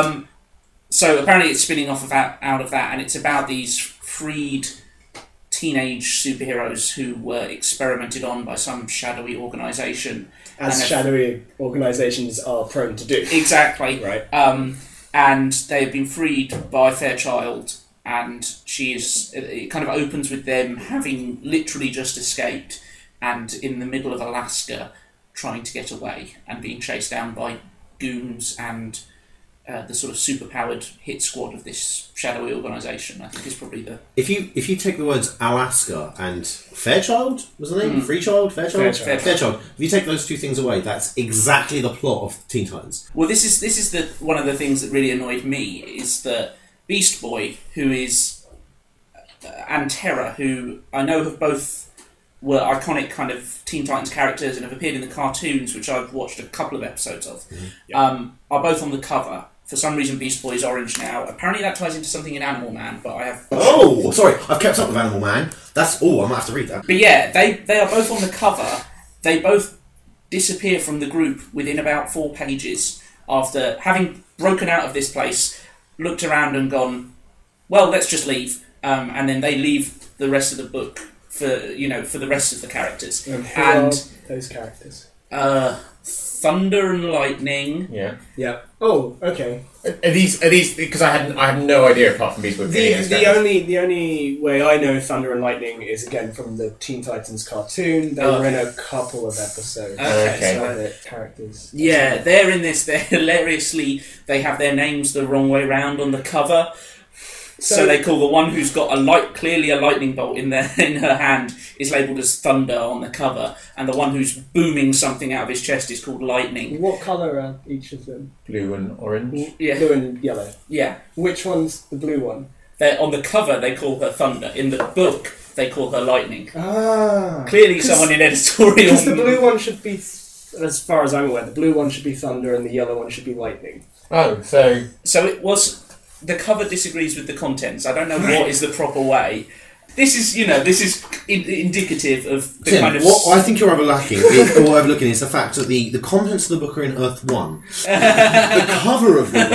So apparently, it's spinning off out of that, and it's about these freed teenage superheroes who were experimented on by some shadowy organisation. As shadowy organisations are prone to do. Exactly. Right. And they have been freed by Fairchild, and it kind of opens with them having literally just escaped and in the middle of Alaska trying to get away and being chased down by goons and the sort of superpowered hit squad of this shadowy organisation. I think is probably the... If you take the words Alaska and Fairchild, was the name? Fairchild? Fairchild. If you take those two things away, that's exactly the plot of Teen Titans. Well, this is one of the things that really annoyed me, is that Beast Boy, who is... and Terra, who I know have both were iconic kind of Teen Titans characters and have appeared in the cartoons, which I've watched a couple of episodes of, are both on the cover. For some reason, Beast Boy is orange now. Apparently that ties into something in Animal Man, but I have... Oh, sorry, I've kept up with Animal Man. I might have to read that. But yeah, they are both on the cover. They both disappear from the group within about 4 pages after having broken out of this place, looked around and gone, well, let's just leave. And then they leave the rest of the book for the rest of the characters. And who are those characters? Thunder and Lightning. Yeah. Yeah. Oh, okay. Are these because I had no idea apart from Beast Boy. The only way I know Thunder and Lightning is again from the Teen Titans cartoon. They were in a couple of episodes. Okay. Some of the characters. Yeah, they're in this. They're hilariously. They have their names the wrong way round on the cover. So they call the one who's got clearly a lightning bolt in her hand is labelled as Thunder on the cover, and the one who's booming something out of his chest is called Lightning. What colour are each of them? Blue and orange. Yeah. Blue and yellow. Yeah. Which one's the blue one? On the cover they call her Thunder. In the book they call her Lightning. Ah. Clearly someone in editorial... Because the blue one should be, as far as I'm aware, the blue one should be Thunder and the yellow one should be Lightning. Oh, so it was... The cover disagrees with the contents. I don't know what is the proper way. This is indicative of the Tim, kind of... what I think you're overlooking is the fact that the contents of the book are in Earth 1. The cover of the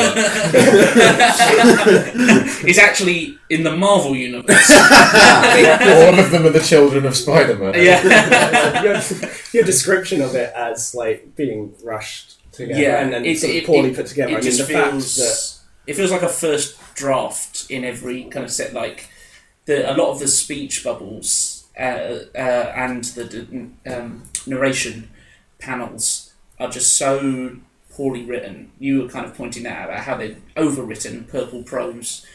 book is actually in the Marvel universe. all of them are the children of Spider-Man. Yeah. Your description of it as like being rushed together and then it's sort of poorly put together. It I mean, just the fact feels... that It feels like a first draft in every kind of set. Like a lot of the speech bubbles and the narration panels are just so poorly written. You were kind of pointing that out about how they're overwritten, purple prose.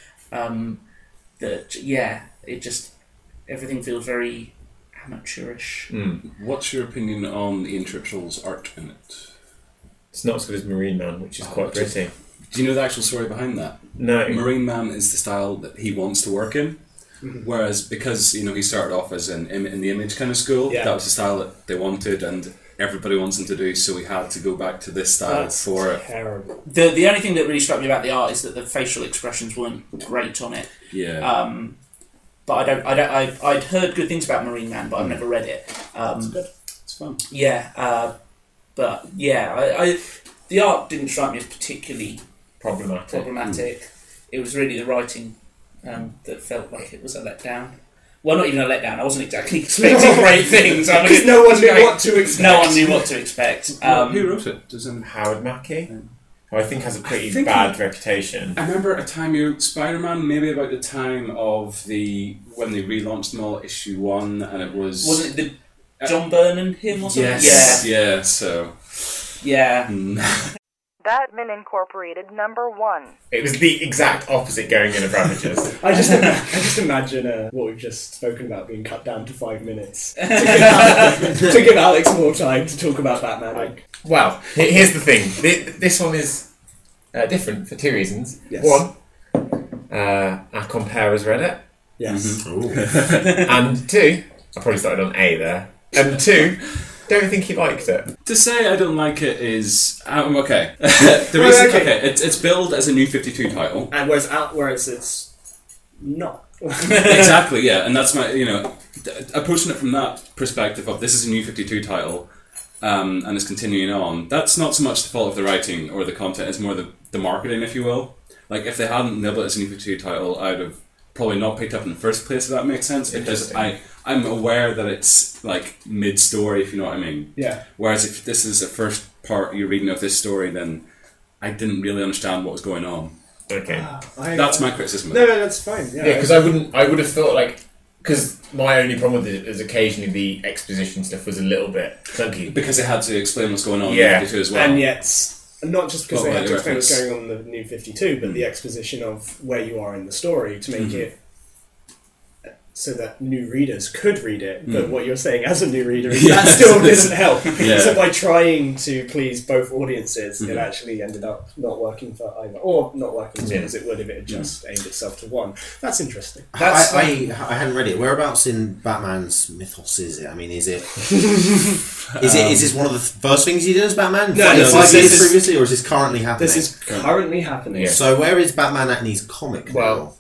Everything feels very amateurish. What's your opinion on Ian Churchill's art in it? It's not as good as Marine Man, which is quite pretty. Do you know the actual story behind that? No. Marine Man is the style that he wants to work in, whereas because he started off as in the Image kind of school, that was the style that they wanted, and everybody wants him to do. So he had to go back to this style for it. Terrible. The only thing that really struck me about the art is that the facial expressions weren't great on it. Yeah. But I'd heard good things about Marine Man, but I've never read it. It's good. It's fun. Yeah. But yeah, the art didn't strike me as particularly problematic. It was really the writing that felt like it was a letdown. Well, not even a letdown. I wasn't exactly expecting great things. Because no one knew what to expect. No one knew what to expect. Who wrote it? Howard Mackie. who I think has a pretty think bad reputation. I remember a time Spider-Man, maybe about the time of when they relaunched them all, issue 1, and it was... Wasn't it the John Byrne and him or something? Yes, yeah, so... Yeah. Batman Incorporated number 1. It was the exact opposite going in of Ravages. I just imagine what we've just spoken about being cut down to 5 minutes to give Alex more time to talk about Batman. Well, here's the thing. This one is different for 2 reasons. Yes. One, our compare has read it. Yes. And 2, I probably started on A there. And 2, don't think he liked it. To say I don't like it is... okay. The reason, okay. It's billed as a New 52 title. And whereas it's not. Exactly, yeah. And that's my, approaching it from that perspective of this is a New 52 title, and it's continuing on, that's not so much the fault of the writing or the content, it's more the marketing, if you will. Like, if they hadn't nailed it as a New 52 title, I'd have probably not picked up in the first place, if that makes sense. Because I'm aware that it's like mid-story, if you know what I mean. Yeah. Whereas if this is the first part you're reading of this story, then I didn't really understand what was going on. Okay. That's my criticism. No, that's fine. Yeah, because I would have thought because my only problem with it is occasionally the exposition stuff was a little bit clunky. Because they had to explain what's going on Yeah. in 52 as well. And yet, not just because Well, they had to the explain what's reference. going on in the New 52, but the exposition of where you are in the story to make it so that new readers could read it. But what you're saying as a new reader is that still didn't help. Yeah. So by trying to please both audiences, it actually ended up not working for either, or not working as well as it would if it had just aimed itself to one. That's interesting. I hadn't read it. Whereabouts in Batman's mythos is it? I mean, is this one of the first things he did as Batman? No, Five this years is- previously, or is this currently happening? This is currently happening. Yeah. So where is Batman at in his comic? Well,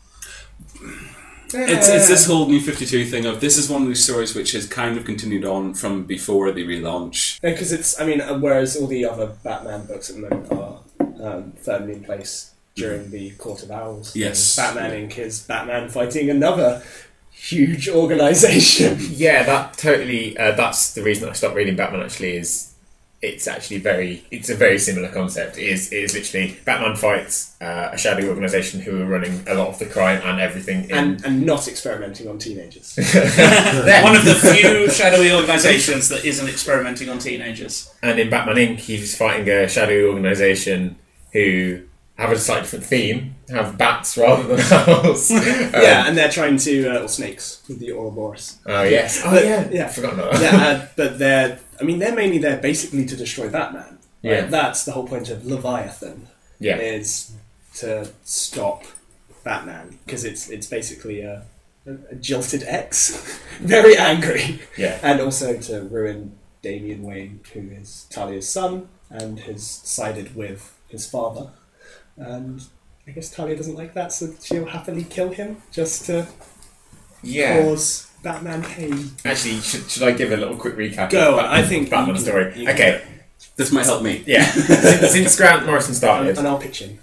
It's this whole New 52 thing of this is one of these stories which has kind of continued on from before the relaunch. Because whereas all the other Batman books at the moment are firmly in place during the Court of Owls. Yes. Batman Inc. is Batman fighting another huge organisation. yeah, that totally. That's the reason I stopped reading Batman. Actually, is it's a very similar concept. It is literally Batman fights a shadowy organisation who are running a lot of the crime and everything. And not experimenting on teenagers. One of the few shadowy organisations that isn't experimenting on teenagers. And in Batman Inc., he's fighting a shadowy organisation who have a slightly different theme, have bats rather than owls. And they're trying to or snakes with the Ouroboros. Oh yes. But- yeah. I Forgotten about that. Yeah, but they're mainly there basically to destroy Batman. Yeah. Right? That's the whole point of Leviathan. Yeah. Is to stop Batman because it's basically a jilted ex, very angry, Yeah. and also to ruin Damian Wayne, who is Talia's son and has sided with his father. And I guess Talia doesn't like that, so she'll happily kill him just to cause Batman pain. Actually, should I give a little quick recap? Go of on, I think Batman you can- story. you can Okay. This might help me. Yeah. Since Grant Morrison started, And I'll pitch in.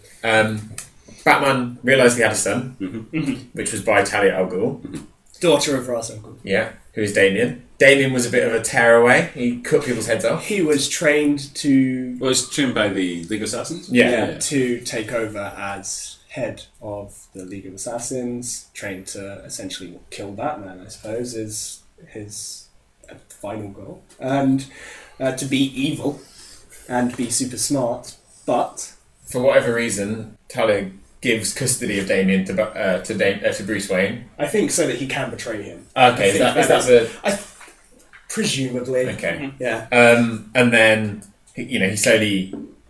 Batman realised he had a son, which was by Talia al Ghul. Daughter of Ra's al Ghul. Yeah, who is Damien. Damien was a bit of a tearaway. He cut people's heads off. He was trained to Well, it's trained by the League of Assassins? Yeah. to take over as head of the League of Assassins, trained to essentially kill Batman, I suppose, is his final goal. And to be evil and be super smart, but For whatever reason, Talia gives custody of Damien to Bruce Wayne. I think so that he can betray him. Okay, is that Presumably. okay? Yeah. And then he slowly.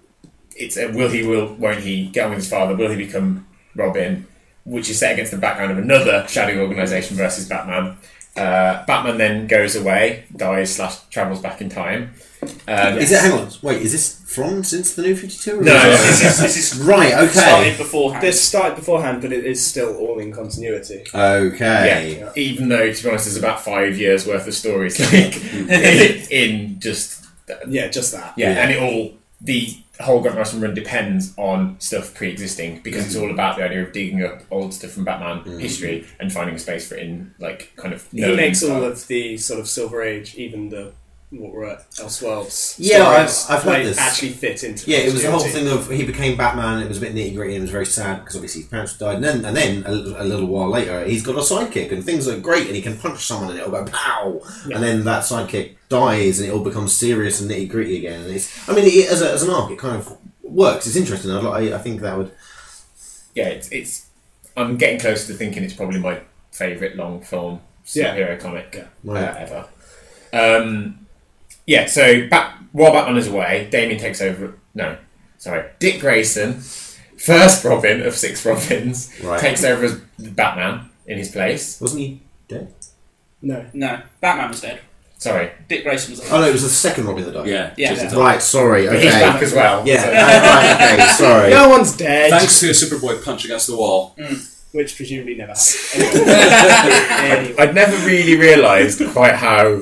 Won't he get on with his father? Will he become Robin? Which is set against the background of another shadowy organisation versus Batman. Batman then goes away, dies / travels back in time. Is it? Hang on. Wait. Is this since the New 52? No. This is Right. Okay. started beforehand. This started beforehand, but it is still all in continuity. Okay. Yeah. Even though, to be honest, there's about 5 years worth of stories in just Yeah, just that. yeah, Yeah. and the whole Grant Morrison run depends on stuff pre-existing because it's all about the idea of digging up old stuff from Batman history and finding a space for it in kind of. He makes all of the sort of Silver Age, even the what were Elseworlds. Yeah, stories, I've heard like, this. actually fit into. Yeah, it was the whole continuity. thing of he became Batman. It was a bit nitty gritty and it was very sad because obviously his parents died. And then a little while later, he's got a sidekick and things are great and he can punch someone and it'll go pow. Yeah. And then that sidekick dies and it all becomes serious and nitty gritty again. And as an arc, it kind of works. It's interesting. I think that would. Yeah, it's. I'm getting close to thinking it's probably my favourite long film superhero comic ever. So while Batman is away, Damien takes over. No, sorry, Dick Grayson, first Robin of 6 Robins, takes over as Batman in his place. Wasn't he dead? No. Batman was dead. Sorry, Dick Grayson was dead. Oh no, it was the second Robin that died. Yeah. Right, sorry. but Okay. he's back as well. Yeah. so- Right, okay. Sorry. No one's dead. Thanks to a Superboy punch against the wall. Which presumably never happened. Anyway. I'd never really realised quite how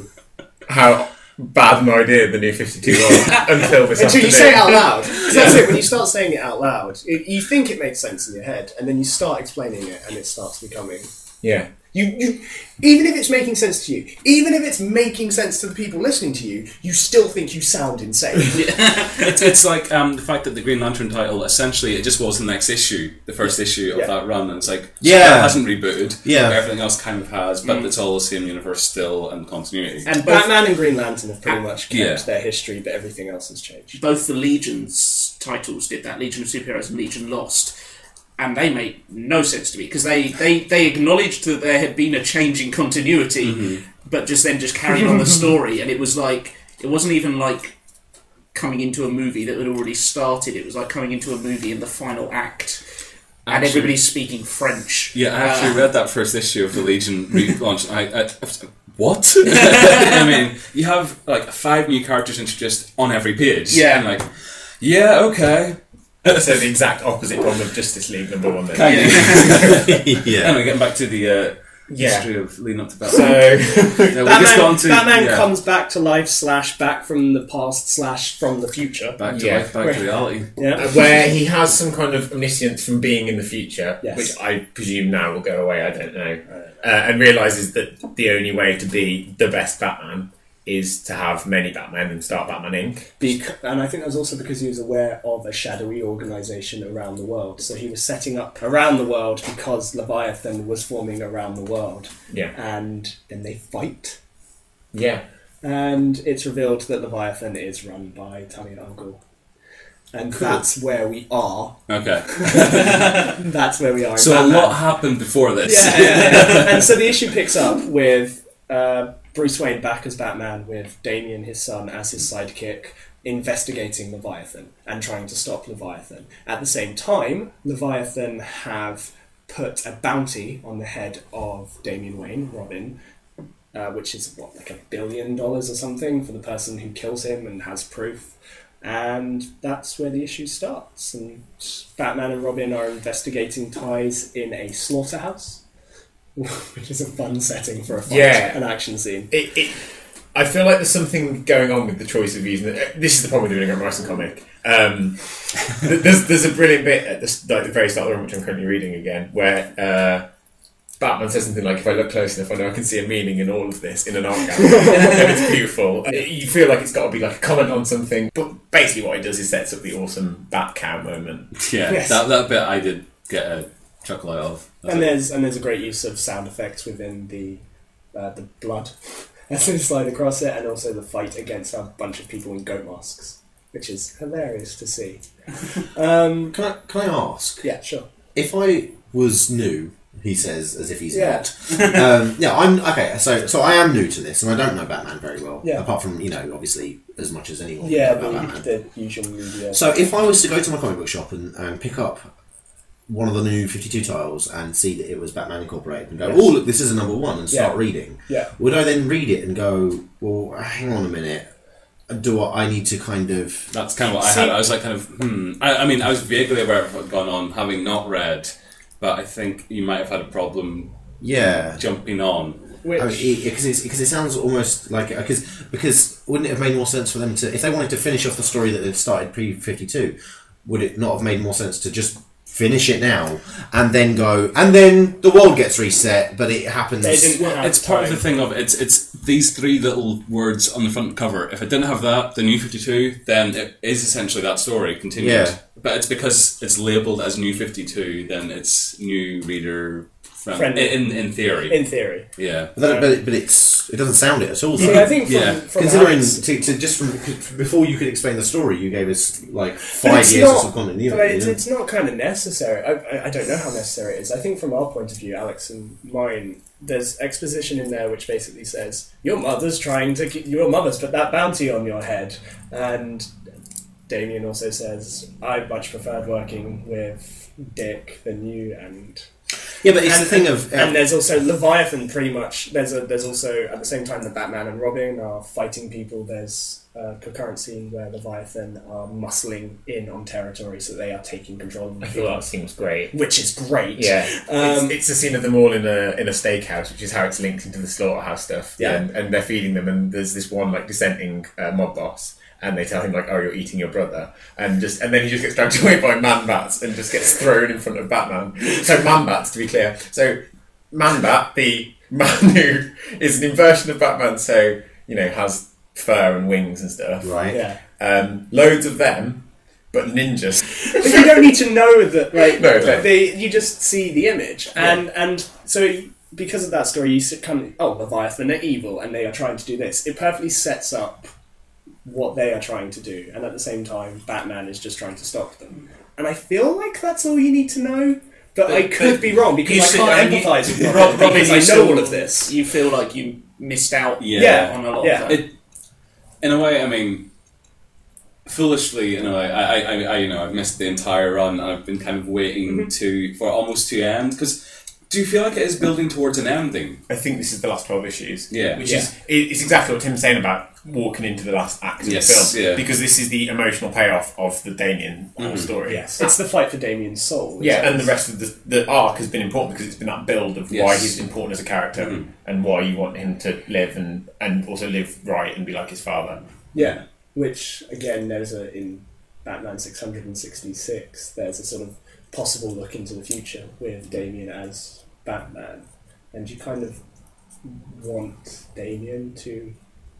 bad an idea the New 52 was until this Until afternoon. you say it out loud. 'Cause that's it, when you start saying it out loud, you think it makes sense in your head, and then you start explaining it, and it starts becoming... Yeah. You even if it's making sense to you, even if it's making sense to the people listening to you, you still think you sound insane. It's like the fact that the Green Lantern title, essentially, it just was the next issue, the first issue of that run, and it's like, that hasn't rebooted, but everything else kind of has, but it's all the same universe still and continuity. And Batman and Green Lantern have pretty much kept their history, but everything else has changed. Both the Legions titles did that, Legion of Superheroes and Legion Lost, and they made no sense to me because they acknowledged that there had been a change in continuity, but just carried on the story, and it was like, it wasn't even like coming into a movie that had already started. It was like coming into a movie in the final act, and everybody's speaking French. Yeah, I actually read that first issue of the Legion relaunch. What? I mean, you have like 5 new characters introduced on every page. Yeah. And like, yeah, okay. So the exact opposite problem of Justice League #1 then. Kind of. Yeah. Anyway, getting back to the history of leading up to Batman. So Batman comes back to life / back from the past / from the future. Back to life, back to reality. Yeah. where he has some kind of omniscience from being in the future, Yes. which I presume now will go away, I don't know, and realises that the only way to be the best Batman is to have many Batmen and start Batman Inc. And I think that was also because he was aware of a shadowy organisation around the world. So he was setting up around the world because Leviathan was forming around the world. Yeah. And then they fight. Yeah. And it's revealed that Leviathan is run by Talia al Ghul. And that's where we are. Okay. That's where we are. So a lot happened before this. Yeah. And so the issue picks up with Bruce Wayne back as Batman, with Damian, his son, as his sidekick, investigating Leviathan and trying to stop Leviathan. At the same time, Leviathan have put a bounty on the head of Damian Wayne, Robin, which is like $1 billion or something for the person who kills him and has proof. And that's where the issue starts. And Batman and Robin are investigating ties in a slaughterhouse, which is a fun setting for a fight, an action scene. I feel like there's something going on with the choice of using it. This is the problem with doing a Grant Morrison comic. There's a brilliant bit at the very start of the room, which I'm currently reading again, where Batman says something like, if I look close enough, I know I can see a meaning in all of this in an art gallery. And it's beautiful. You feel like it's got to be like a comment on something, but basically what he does is sets up the awesome Bat Cow moment. Yeah, Yes. that bit I did get a chuckle out of. And there's a great use of sound effects within the blood as they slide across it, and also the fight against a bunch of people in goat masks, which is hilarious to see. Can I ask? Yeah, sure. If I was new, he says, as if he's Yeah. not. I'm okay. So I am new to this, and I don't know Batman very well. Yeah. Apart from obviously as much as anyone. Yeah, about but Batman. the usual media. So if I was to go to my comic book shop and pick up one of the new 52 titles and see that it was Batman Incorporated and go, Yes. oh look, this is a #1, and start reading, would I then read it and go, well, hang on a minute, do I need to kind of... That's kind of what I had. I was like, I mean, I was vaguely aware of what had gone on, having not read, but I think you might have had a problem jumping on. Because it sounds almost like... Because wouldn't it have made more sense for them to... If they wanted to finish off the story that they'd started pre-52, would it not have made more sense to just finish it now, and then the world gets reset, but it happens. They didn't have It's part of the time. thing of it's these three little words on the front cover. If it didn't have that, the New 52, then it is essentially that story continued. Yeah. But it's because it's labelled as New 52, then it's new reader Friendly. in theory. In theory. Yeah. But it doesn't sound it at all. See, I think from Considering Alex- to just from before you could explain the story, you gave us like 5 it's years not- of content. But it's not kind of necessary. I don't know how necessary it is. I think from our point of view, Alex and mine, there's exposition in there which basically says your mother's put that bounty on your head, and Damien also says I much preferred working with Dick than you, and but it's the thing of and there's also Leviathan. Pretty much, there's also at the same time that Batman and Robin are fighting people. There's a concurrent scene where Leviathan are muscling in on territory, so they are taking control of the I thought that scene was great. which is great. Yeah, it's a scene of them all in a steakhouse, which is how it's linked into the slaughterhouse stuff. Yeah. and they're feeding them, and there's this one like dissenting mob boss, and they tell him like, "Oh, you're eating your brother," and then he just gets dragged away by Man-Bats and just gets thrown in front of Batman. So Man-Bats, to be clear, so Man-Bat, the man who is an inversion of Batman, so has fur and wings and stuff. right. Yeah. Loads of them, but ninjas. But you don't need to know that, like, No. you just see the image, and so because of that story, you come, Leviathan are evil, and they are trying to do this. It perfectly sets up what they are trying to do, and at the same time, Batman is just trying to stop them. And I feel like that's all you need to know, but I could be wrong because I can't empathise with Robin because I know all of this. You feel like you missed out Yeah. on a lot Yeah. of that. In a way, I mean, foolishly, in a way, I've missed the entire run, and I've been kind of waiting for almost to end. Because do you feel like it is building towards an ending? I think this is the last 12 issues. Yeah. Which is it's exactly what Tim's saying about walking into the last act of Yes, the film. yeah. Because this is the emotional payoff of the Damien whole story. Yes, it's the fight for Damien's soul. Yeah, and the rest of the arc has been important because it's been that build of why Yes. he's important as a character and why you want him to live and also live right and be like his father. Yeah, which again, in Batman 666, there's a sort of possible look into the future with Damien as Batman, and you kind of want Damien to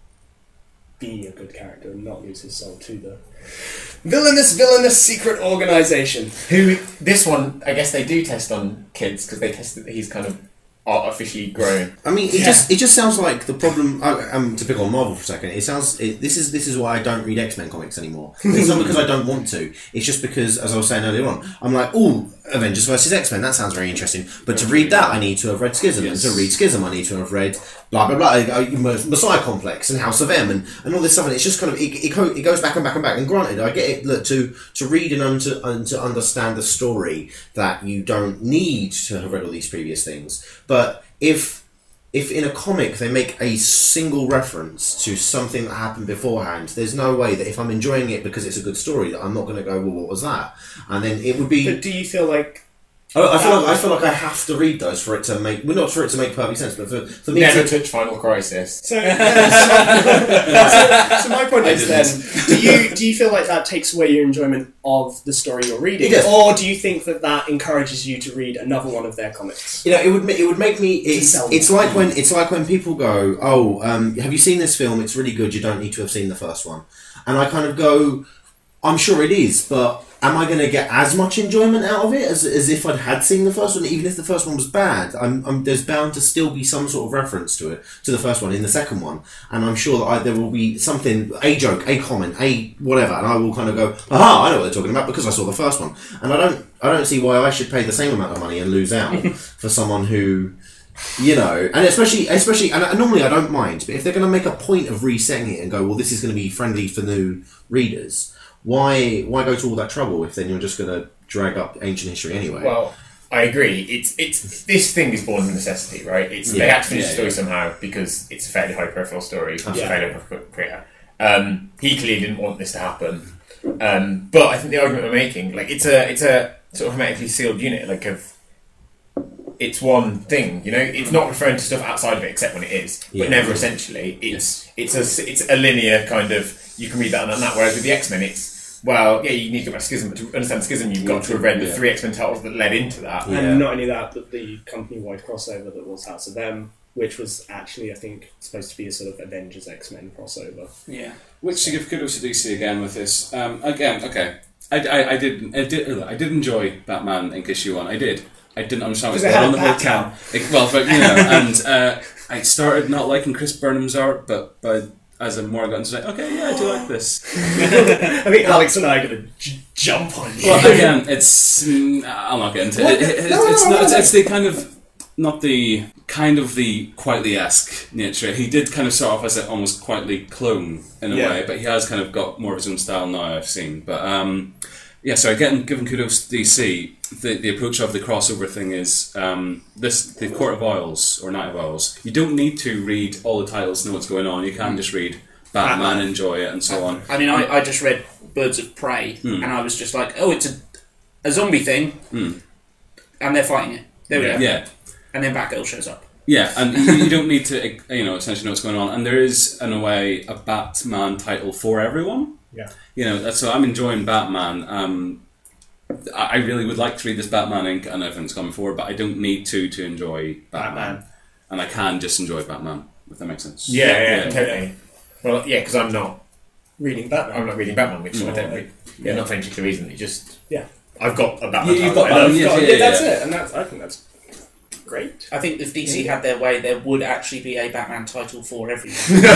be a good character and not lose his soul to the villainous secret organisation. Who this one, I guess they do test on kids because they test that he's kind of artificially grown. I mean, it just sounds like the problem. To pick on Marvel for a second, this is why I don't read X-Men comics anymore. It's not because I don't want to. It's just because, as I was saying earlier on, I'm like, oh, Avengers versus X-Men. That sounds very interesting. But to read that, I need to have read Schism, and to read Schism, I need to have read blah blah blah, Messiah Complex and House of M and all this stuff. And it's just kind of it goes back and back and back. And granted, I get it. Look, to read and to understand the story, that you don't need to have read all these previous things. But if in a comic they make a single reference to something that happened beforehand, there's no way that if I'm enjoying it because it's a good story that I'm not going to go, well, what was that? And then it would be. But do you feel like I feel like I have to read those for it to make, well, not for it to make perfect sense, but for me Never to. touch Final Crisis. so my point is then, do you feel like that takes away your enjoyment of the story you're reading, It does. or do you think that encourages you to read another one of their comics? You know, it would make me. It's like when people go, "Oh, have you seen this film? It's really good. You don't need to have seen the first one." And I kind of go, "I'm sure it is, but am I going to get as much enjoyment out of it as if I'd had seen the first one? Even if the first one was bad, there's bound to still be some sort of reference to it, to the first one in the second one, and I'm sure that there will be something, a joke, a comment, a whatever, and I will kind of go, aha, I know what they're talking about because I saw the first one, and I don't see why I should pay the same amount of money and lose out for someone who." You know, and especially, and normally I don't mind, but if they're going to make a point of resetting it and go, well, this is going to be friendly for new readers, why go to all that trouble if then you're just going to drag up ancient history anyway? Well, I agree. It's this thing is born of necessity, right? They had to finish the story somehow because it's a fairly high-profile story. It's a fairly high career. He clearly didn't want this to happen, but I think the argument we're making, like, it's a sort of hermetically sealed unit, like it's one thing, you know. It's not referring to stuff outside of it, except when it is, but never essentially. It's a linear kind of. You can read that and that. Whereas with the X-Men, it's Well, yeah, you need to go back to Schism, but to understand Schism, you've got to have read the 3 X-Men titles that led into that. Yeah. And not only that, but the company-wide crossover that was House of M, which was actually, I think, supposed to be a sort of Avengers X-Men crossover. Yeah. Which to give kudos to DC again with this. Again, okay. I did enjoy Batman Inc. issue 1. I didn't understand what's going on in the whole town. But and I started not liking Chris Burnham's art, but as I'm more gotten to say, okay, yeah, I do like this. I think Alex and I are going to jump on you. Well, again, it's I'll not get into it. It's the kind of not the kind of the Quietly-esque nature. He did kind of start off as an almost Quietly clone in a way, but he has kind of got more of his own style now, I've seen. But so giving kudos to DC, the approach of the crossover thing is the Court of Owls or Night of Owls. You don't need to read all the titles to know what's going on. You can just read Batman, enjoy it, and so on. I mean, I just read Birds of Prey, and I was just like, oh, it's a zombie thing, and they're fighting it. There we go. Yeah. And then Batgirl shows up. Yeah, and you don't need to, essentially know what's going on. And there is, in a way, a Batman title for everyone. Yeah. So I'm enjoying Batman. I really would like to read this Batman Inc. and everything's coming forward, but I don't need to enjoy Batman. And I can just enjoy Batman, if that makes sense. Yeah, totally. Well, yeah, because I'm not reading Batman. I'm not reading Batman, which I don't read. Yeah, not for any particular reason. It just I've got a Batman. You've got title. Batman. That's it, and I think that's great. I think if DC had their way, there would actually be a Batman title for everyone.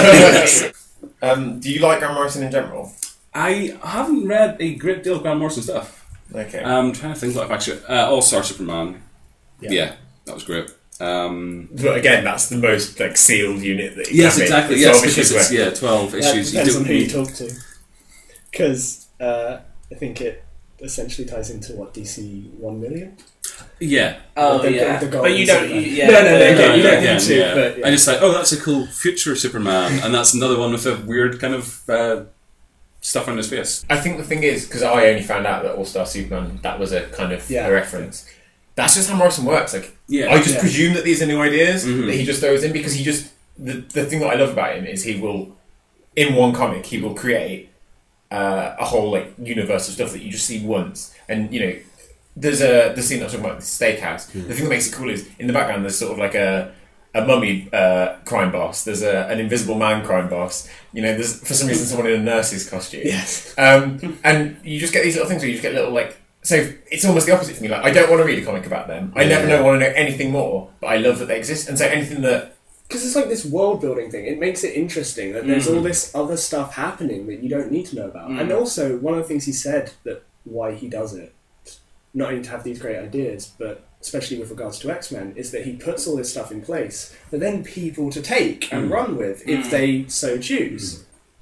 Do you like Grant Morrison in general? I haven't read a great deal of Grant Morrison stuff. Okay. I'm trying to think what I've actually... All-Star Superman. Yeah, that was great. But again, that's the most sealed unit that you yes, can exactly. make. Yes, because it's 12 That issues. depends on who you talk to. Because I think it essentially ties into what DC 1 million. Yeah. Oh, the yeah. goals But you don't... and Yeah. No, you don't need to. Yeah. But, I just like, that's a cool future Superman, and that's another one with a weird kind of stuff on his face. I think the thing is, because I only found out that All-Star Superman, that was a kind of a reference. That's just how Morrison works. I just presume that these are new ideas that he just throws in, because he just... The thing that I love about him is he will, in one comic, he will create a whole universe of stuff that you just see once. And, there's the scene I was talking about, the steakhouse. The thing that makes it cool is, in the background, there's sort of like a mummy crime boss. There's an invisible man crime boss. There's for some reason someone in a nurse's costume. Yes. And you just get these little things where you just get little So it's almost the opposite for me. I don't want to read a comic about them. I never want to know anything more. But I love that they exist. And so anything that... Because it's like this world building thing. It makes it interesting that there's all this other stuff happening that you don't need to know about. And also, one of the things he said that why he does it, not only to have these great ideas, but especially with regards to X-Men, is that he puts all this stuff in place for then people to take and run with if they so choose.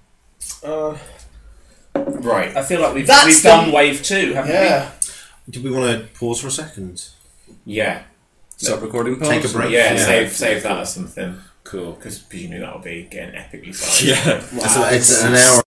Right. I feel like we've done wave 2, haven't we? Do we want to pause for a second? Yeah. Stop recording. Pause. Take a break. Yeah, save that or something. Cool. Because presumably that'll be getting epically sized. It's an hour.